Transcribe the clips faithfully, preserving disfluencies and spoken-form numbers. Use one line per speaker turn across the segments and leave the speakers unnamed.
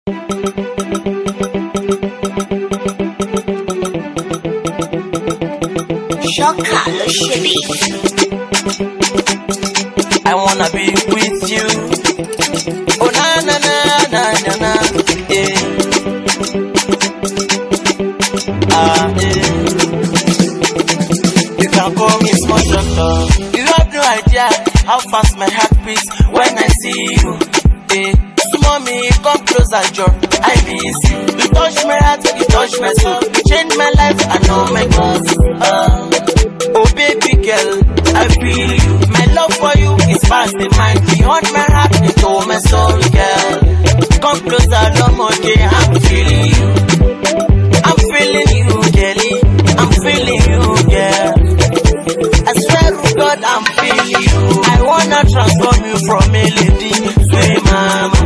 Shocker, Lushiri.
I wanna be with you. Oh na na na na na na. Yeah. Ah yeah. You can call me small doctor. You have no idea how fast my heart beats when I see you. Yeah. Mommy, come closer, Joe. I miss you. You touch my heart, you touch my soul. You change my life, I know my cause. Uh, oh baby girl, I feel you. My love for you is past the mind. Beyond my heart, into my soul, girl. Come closer, no more day, I'm feeling you. I'm feeling you, girlie. I'm feeling you, girl. I swear to God, I'm feeling you. I wanna transform you from a lady to a mama.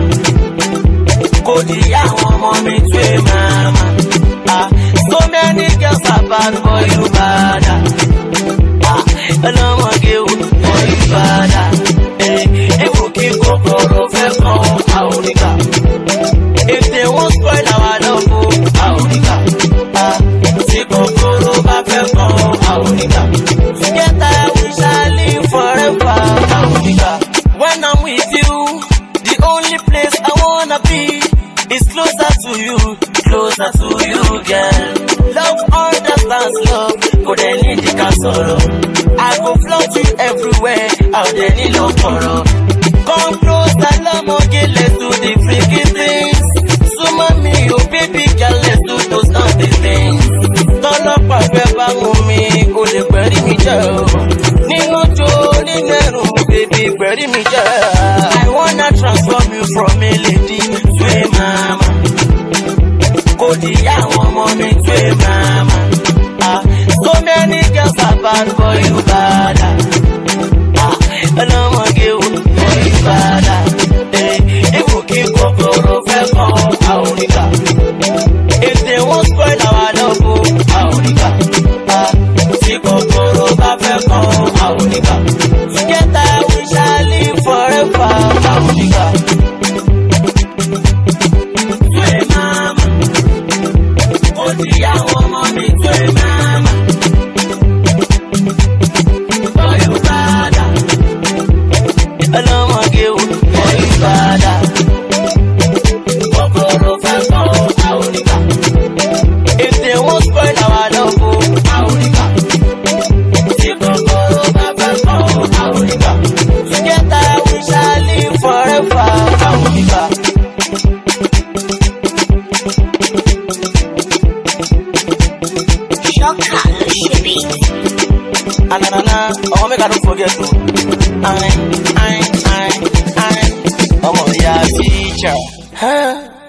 Kodi ya mommy to a mama. Ah, so many girls are bad, boy you bad. Ah, no more girl, boy you bad. Eh, if you keep go go fe come Aonika. If they won't spoil our love, Aonika. Ah, see go go ba fe come Aonika. Together we shall live forever, Aonika. When I'm with you, the only place I wanna be is closer to you, closer to you, girl. Love understands love, but they need the castle. I go float you everywhere, out there need love for love. Come closer, love more, girl, let's do the freaky things. So mommy, oh baby girl, let's do those naughty things. Turn up a pepper, mommy, go the bury me, girl. Nino Joe, Nino, baby, bury me, girl. I wanna transform you from a lady to a mama. Kodi ya mommy to a mama. Ah, so many girls are bad, boy you bad. Ah, no more girl, boy you bad. Eh, if you keep go go fe come Aonika. If they won't spoil our love, Aonika. Ah, see go go ba fe come Aonika. Together we shall live forever, Aonika. Ah, na, na, na. Oh, make I don't forget to. I, I, I, I. I'm a teacher. Huh?